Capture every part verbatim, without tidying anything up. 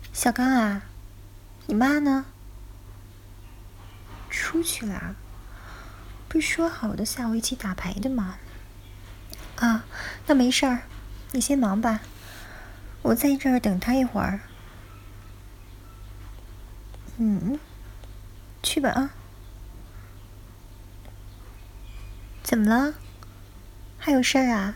小刚啊，你妈呢？出去啦？不是说好的下午一起打牌的吗？啊，那没事儿，你先忙吧，我在这儿等她一会儿。嗯，去吧啊。怎么了？还有事儿啊？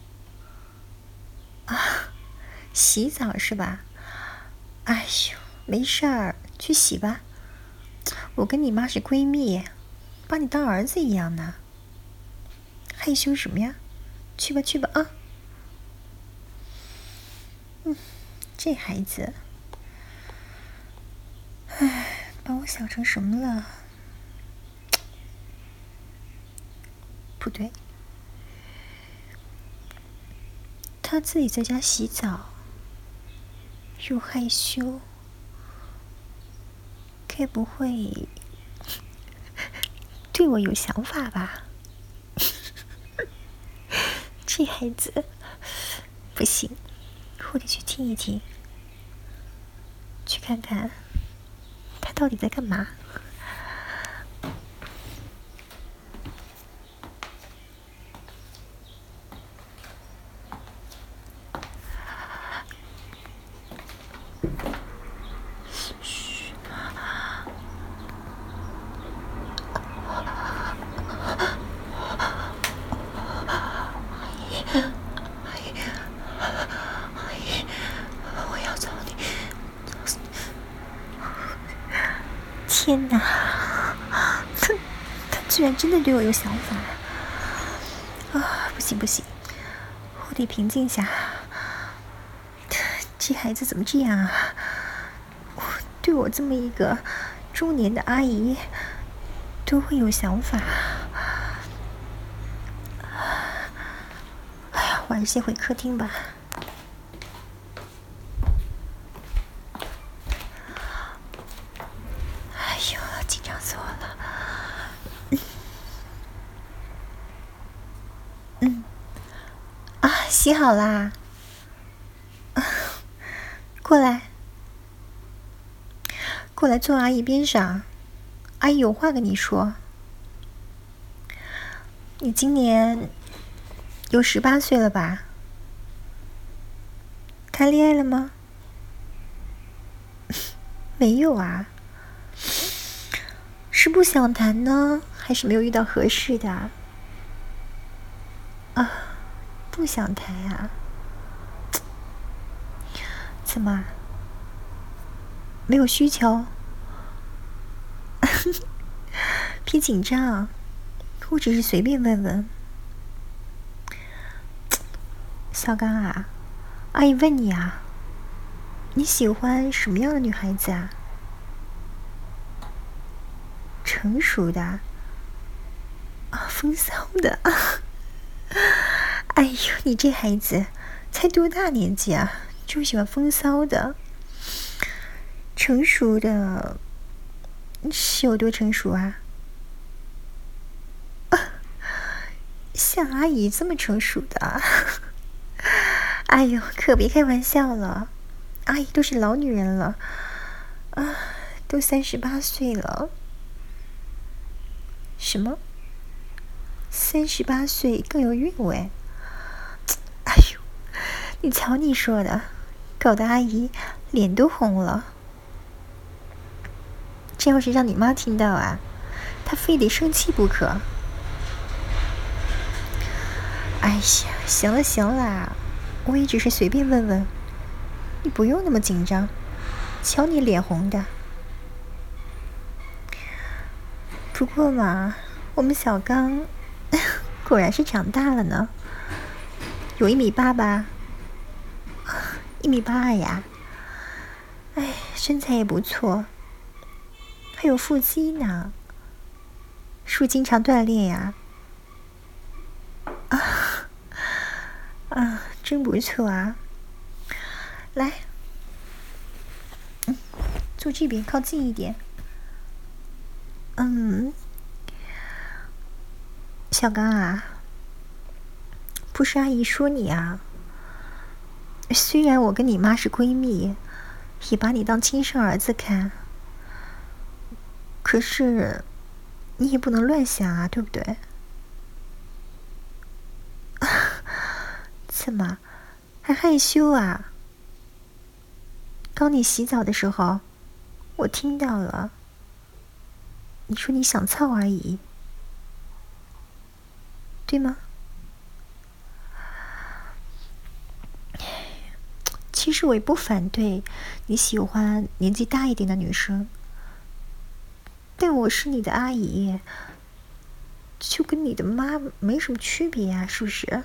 啊，洗澡是吧？哎呦，没事儿，去洗吧。我跟你妈是闺蜜，把你当儿子一样呢。害羞什么呀？去吧去吧啊。嗯，这孩子，唉，把我想成什么了？不对，他自己在家洗澡，又害羞，该不会对我有想法吧？这孩子不行，我得去听一听，去看看他到底在干嘛。我要走你，天哪！他他居然真的对我有想法啊！不行不行，我得平静下。这孩子怎么这样啊？对我这么一个中年的阿姨都会有想法。哎呀，我还是先回客厅吧。哎呦，紧张死我了。嗯，嗯，啊，洗好啦。过来，过来坐阿姨边上，阿姨有话跟你说。你今年有十八岁了吧？谈恋爱了吗？没有啊。是不想谈呢，还是没有遇到合适的？啊，不想谈啊？怎么？没有需求？别紧张，我只是随便问问。小刚啊，阿姨问你啊，你喜欢什么样的女孩子啊？成熟的啊？风骚的啊？哎呦，你这孩子才多大年纪啊，就喜欢风骚的？成熟的是有多成熟啊？像阿姨这么成熟的？哎呦，可别开玩笑了，阿姨都是老女人了啊，都三十八岁了。什么？三十八岁更有韵味？哎呦，你瞧你说的，搞得阿姨脸都红了。这要是让你妈听到啊，她非得生气不可。哎呀，行了行了，我也只是随便问问，你不用那么紧张。瞧你脸红的。不过嘛，我们小刚果然是长大了呢，有一米八吧？一米八二呀。哎，身材也不错，还有腹肌呢，是不是经常锻炼呀？啊啊，真不错啊！来，嗯，坐这边靠近一点。嗯，小刚啊，不是阿姨说你啊，虽然我跟你妈是闺蜜， 也把你当亲生儿子看。可是，你也不能乱想啊，对不对？怎么，还害羞啊？刚你洗澡的时候，我听到了。你说你想操而已，对吗？其实我也不反对你喜欢年纪大一点的女生，但我是你的阿姨，就跟你的妈没什么区别呀，是不是？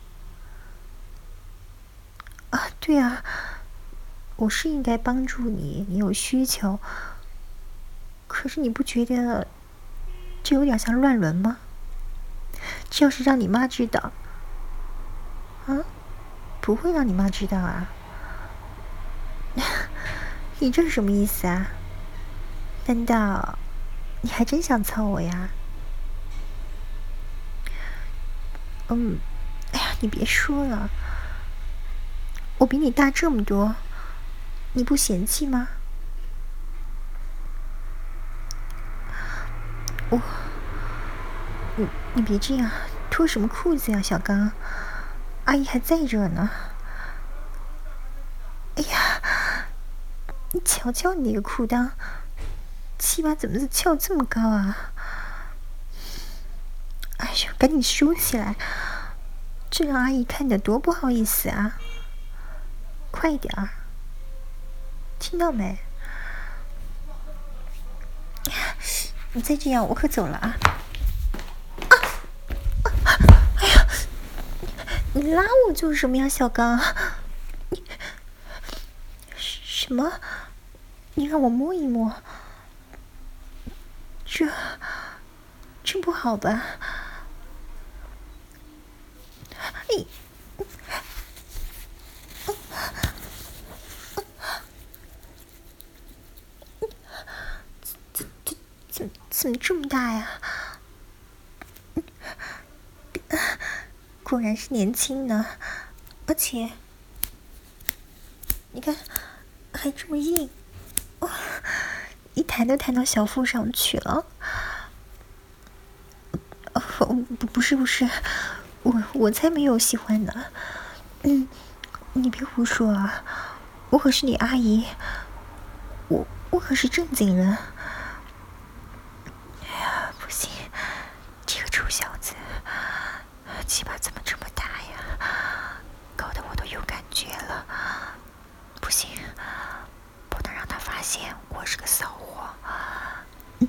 啊，对啊，我是应该帮助你，你有需求。可是你不觉得这有点像乱伦吗？这要是让你妈知道，啊，不会让你妈知道啊。你这是什么意思啊？难道你还真想操我呀？嗯，哎呀，你别说了，我比你大这么多，你不嫌弃吗？我，你你别这样，脱什么裤子呀，小刚，阿姨还在这呢。哎呀，你瞧瞧你那个裤裆，鸡巴怎么翘这么高啊？哎呀，赶紧收起来，这让阿姨看着多不好意思啊！快一点儿，听到没？你再这样，我可走了啊！啊！哎呀，你拉我做什么呀，小刚？你什么？你让我摸一摸？这这不好吧？你怎怎怎怎么这么大呀？果然是年轻呢，而且你看还这么硬，哇！一弹都弹到小腹上去了。哦，不不是不是，我我才没有喜欢呢。嗯，你别胡说啊！我可是你阿姨，我我可是正经人。哎呀，不行，这个臭小子，鸡巴怎么这么大呀？搞得我都有感觉了。不行，不能让他发现我是个骚货。嗯，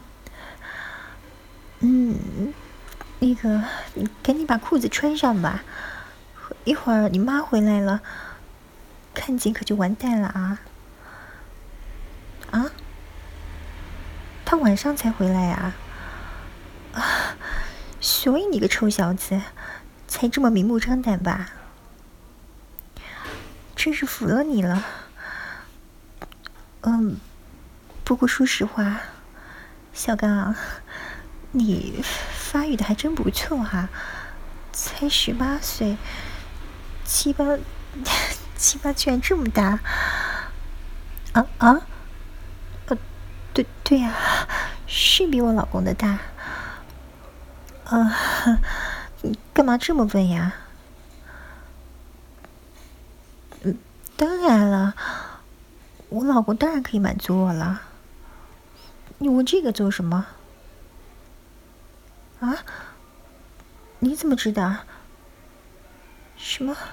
嗯，那个，你赶紧把裤子穿上吧，一会儿你妈回来了，看见可就完蛋了啊！啊？他晚上才回来啊？啊，所以你个臭小子，才这么明目张胆吧？真是服了你了。嗯，不过说实话，小刚，你发育的还真不错哈，才十八岁，鸡巴，鸡巴居然这么大！啊啊！呃，对对呀、啊，是比我老公的大。啊，你干嘛这么问呀？嗯，当然了，我老公当然可以满足我了。你问这个做什么？啊？你怎么知道？什么？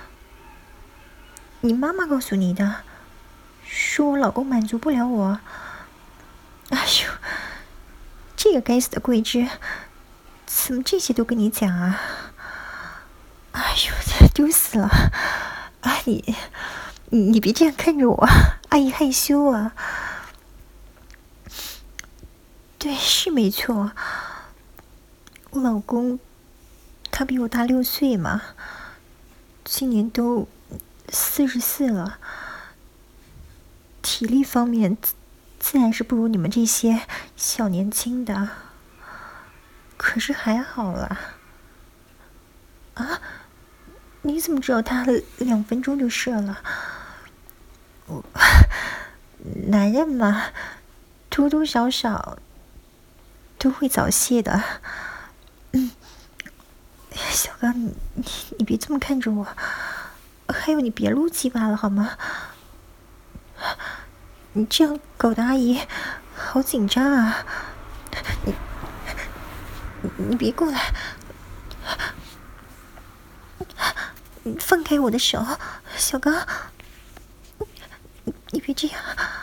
你妈妈告诉你的？说我老公满足不了我？哎呦，这个该死的桂枝，怎么这些都跟你讲啊？哎呦，丢死了！啊，你你你别这样看着我，阿姨害羞啊。对，是没错，我老公他比我大六岁嘛，今年都四十四了，体力方面自然是不如你们这些小年轻的，可是还好啦。啊？你怎么知道他两分钟就射了？我男人嘛，多多少少都会早泄的。嗯，小刚，你你你别这么看着我，还有你别撸鸡巴了好吗？你这样搞得阿姨好紧张啊！你你你别过来！你放开我的手，小刚，你你别这样！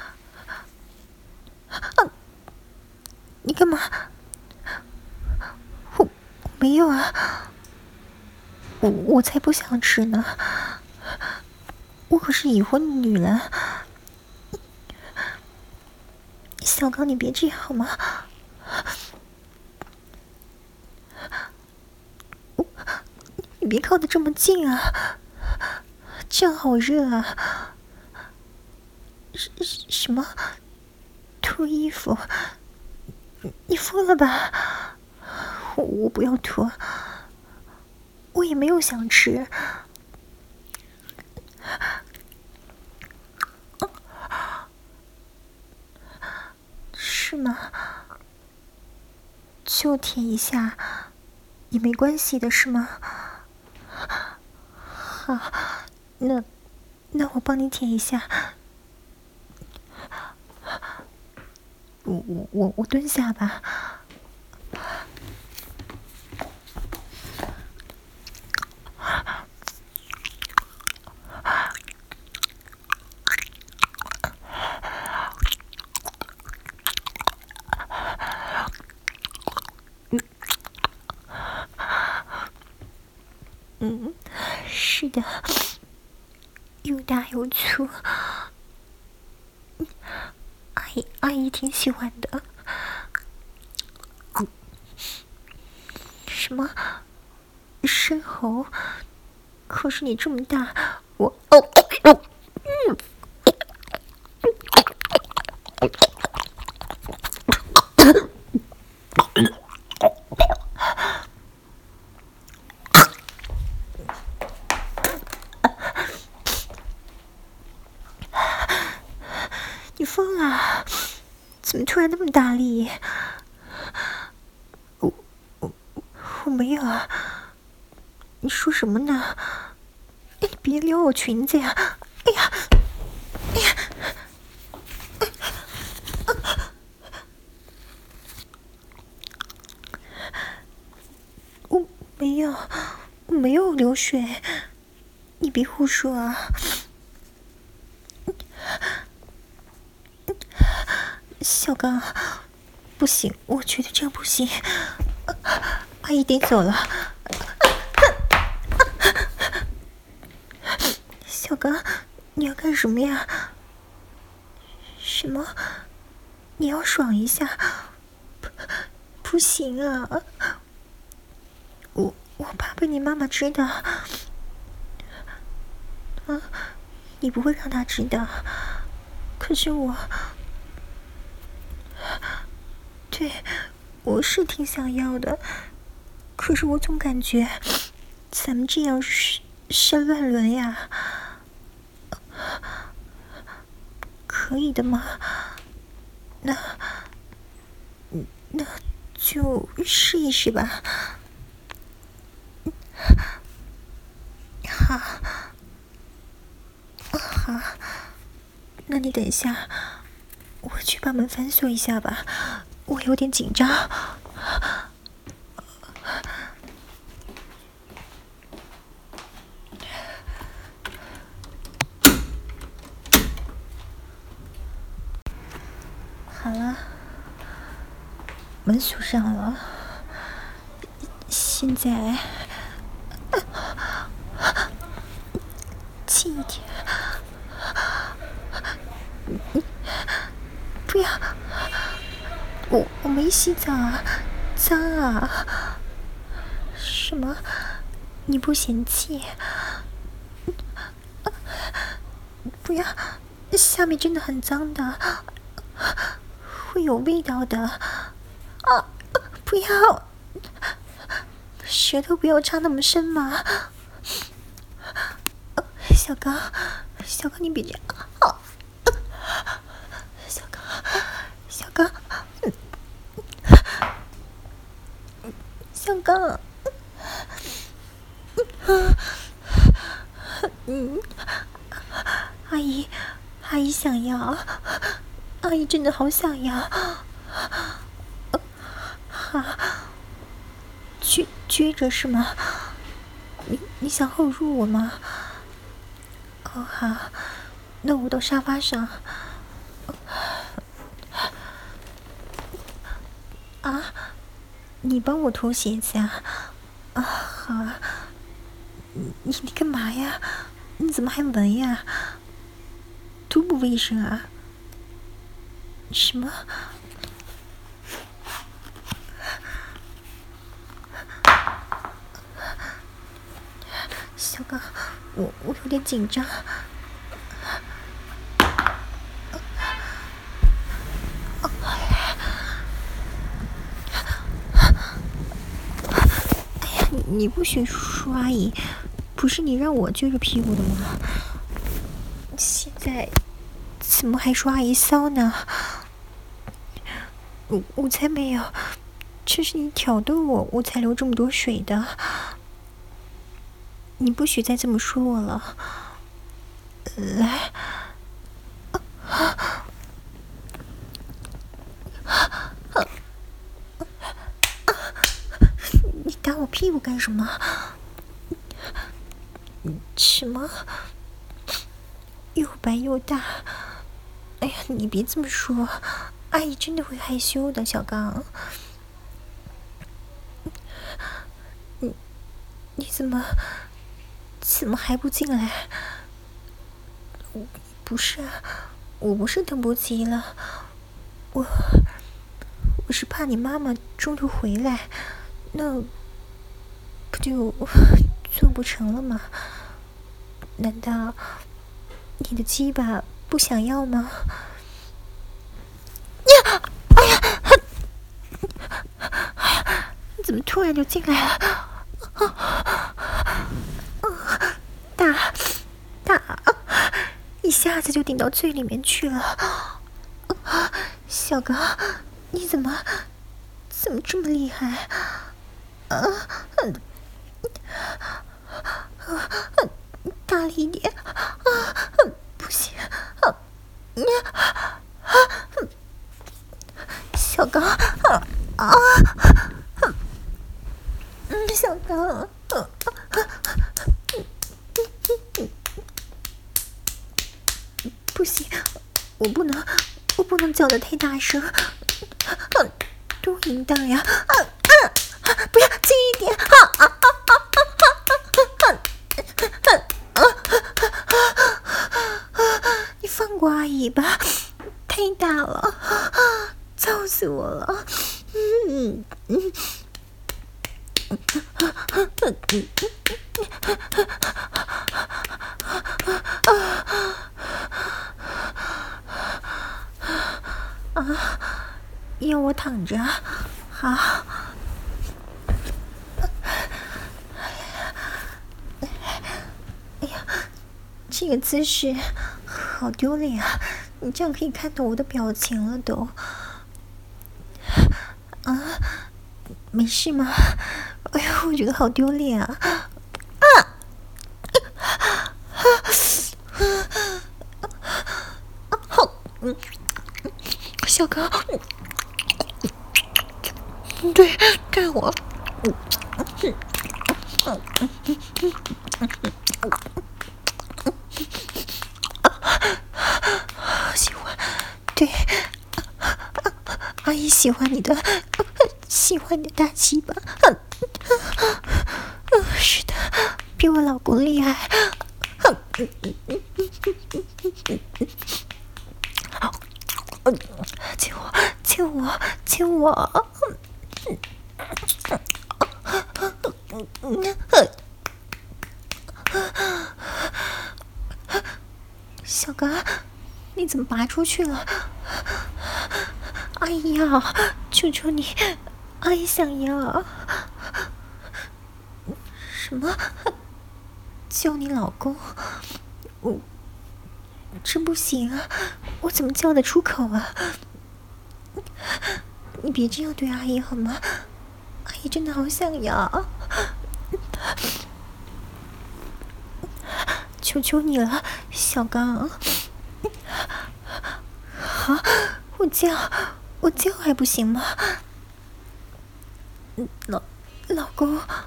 啊，你干嘛？我我没有啊，我我才不想吃呢！我可是已婚女人。小刚，你别这样好吗？我，你别靠得这么近啊，这样好热啊！什什么？脱衣服？你疯了吧？我我不要脱，我也没有想吃。是吗？就舔一下也没关系的是吗？好，那那我帮你舔一下。我我我我蹲下吧。嗯，是的，又大又粗，阿姨阿姨挺喜欢的。什么？生喉？可是你这么大，我哦哦嗯。你疯了？怎么突然那么大力？我我我没有啊！你说什么呢？哎，你别撩我裙子呀！哎呀，哎呀！我没有，我没有流水，你别胡说啊！小刚，不行，我觉得这样不行，阿姨得走了。小刚，你要干什么呀？什么？你要爽一下？不，不行啊！我我怕被你妈妈知道。啊，你不会让她知道。可是我，对，我是挺想要的。可是我总感觉咱们这样是是乱伦呀。可以的吗？那那就试一试吧。好，好，那你等一下，我去把门反锁一下吧，我有点紧张。好了，门锁上了，现在近一点。不要，我我没洗澡啊，脏啊！什么？你不嫌弃？不要，下面真的很脏的，会有味道的。啊！不要，舌头不要插那么深嘛。小刚，小刚，你别这样。 刚，嗯，阿姨，阿姨想要，阿姨真的好想要，啊，撅撅着是吗？你你想后入我吗？哦好，那我到沙发上。啊，你帮我脱鞋子啊？啊好啊。你你干嘛呀？你怎么还闻呀？多不卫生啊！什么？小刚，我我有点紧张。哎呀，你你不许说阿姨，不是你让我撅着屁股的吗？现在怎么还说阿姨骚呢？我我才没有，这是你挑逗我，我才流这么多水的。你不许再这么说我了。来，你打我屁股干什么？什么？又白又大。哎呀，你别这么说，阿姨真的会害羞的，小刚。你你怎么怎么还不进来？我不是啊，我不是等不及了，我我是怕你妈妈中途回来，那不就做不成了吗？难道你的鸡巴不想要吗？呀！哎呀！哎呀！你怎么突然就进来了？大大，一下子就顶到最里面去了。小哥，你怎么怎么这么厉害？啊！大力一点！啊！不行！啊！小刚，啊啊！小刚，不行，我不能，我不能叫得太大声，多淫荡呀！啊啊！不要近一点！啊啊啊啊啊啊！你放过阿姨吧，太大了，操死我了！嗯嗯。啊！要我躺着？好。哎呀，这个姿势好丢脸啊！你这样可以看到我的表情了都。啊，没事吗？哎呀，我觉得好丢脸啊！啊！好，嗯，小哥，对，对我，喜欢，对，阿姨喜欢你的，喜欢你的大鸡巴。是的，比我老公厉害。亲我，亲我，亲我。小刚，你怎么拔出去了？哎呀，求求你，阿姨想要。什么？叫你老公？我这不行啊，我怎么叫得出口啊？你别这样对阿姨好吗？阿姨里真的好想要，求求你了，小刚！好，我叫，我叫还不行吗？老老公啊，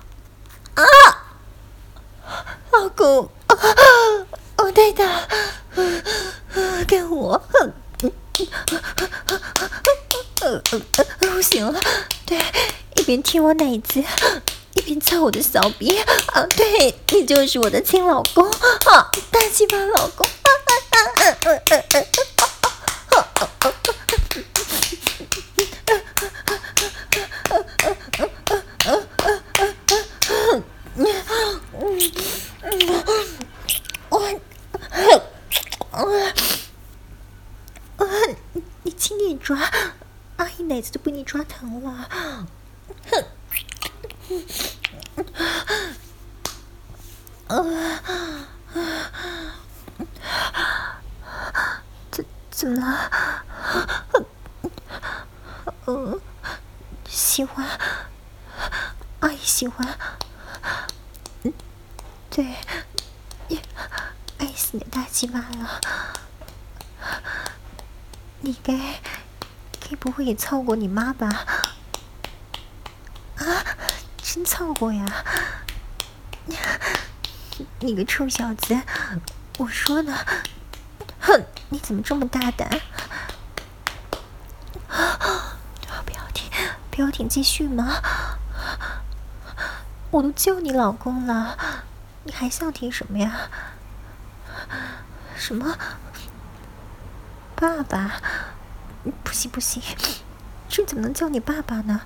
老公，我太大，干我！不行了，对，一边舔我奶子，一边操我的小逼啊！对，你就是我的亲老公啊，大鸡巴老公！啊啊啊啊啊啊啊你轻点抓，阿姨奶子都被你抓疼了。怎怎么了？呃，喜欢，阿姨喜欢。嗯，对，爱死你的大鸡巴了。你该该不会也操过你妈吧？啊，真操过呀！你个臭小子，我说呢，哼，你怎么这么大胆？不要停，不要停，继续吗？我都叫你老公了，你还想听什么呀？什么？爸爸？不行不行，这怎么能叫你爸爸呢？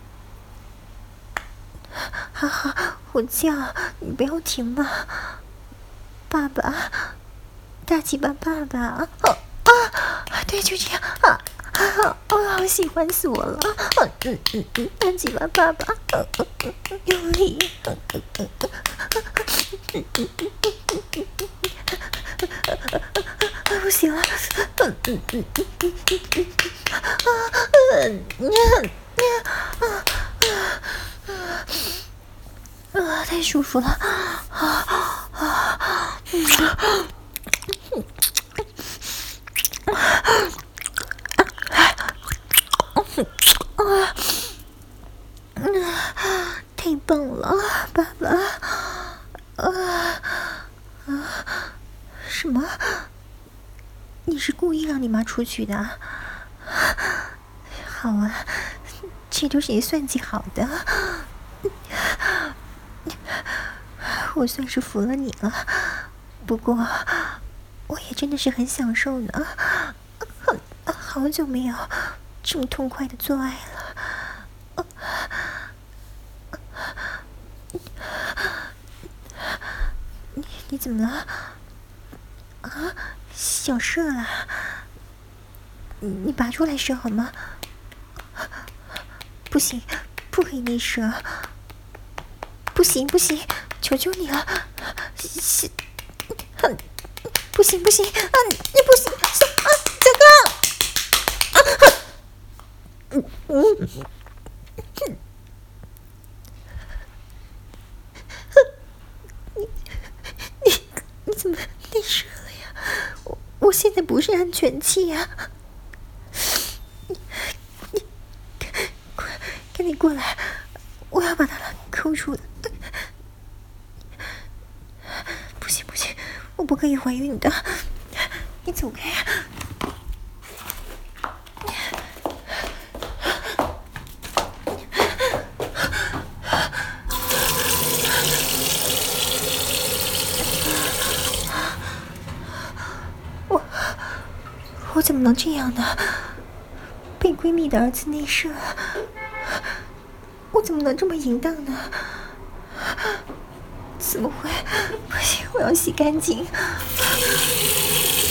好好，我叫你不要停嘛！爸爸，大鸡巴爸爸啊啊！对，就这样啊啊！我好喜欢死我了！嗯嗯嗯，大鸡巴爸爸，嗯嗯嗯，用力！嗯嗯嗯嗯嗯嗯嗯嗯，不行了！嗯嗯嗯嗯嗯嗯啊嗯嗯啊啊！啊，太舒服了！啊啊嗯啊嗯，太棒了，爸爸！啊啊！什么？你是故意让你妈出去的？好啊，这都是你算计好的。我算是服了你了，不过我也真的是很享受呢，好久没有这么痛快的做爱了。你你怎么了？啊，小射了？你你拔出来射好吗？不行，不可以内射。不行不行，求求你了！是，不行不行啊！你不行，小啊，小刚！啊！嗯嗯。你你你怎么内射了呀？我我现在不是安全期呀！你你快赶紧过来！我要把他抠出来！不行不行，我不可以怀孕的！你走开呀！我我怎么能这样呢？被闺蜜的儿子内射，我怎么能这么淫荡呢？怎么会？不行，我要洗干净。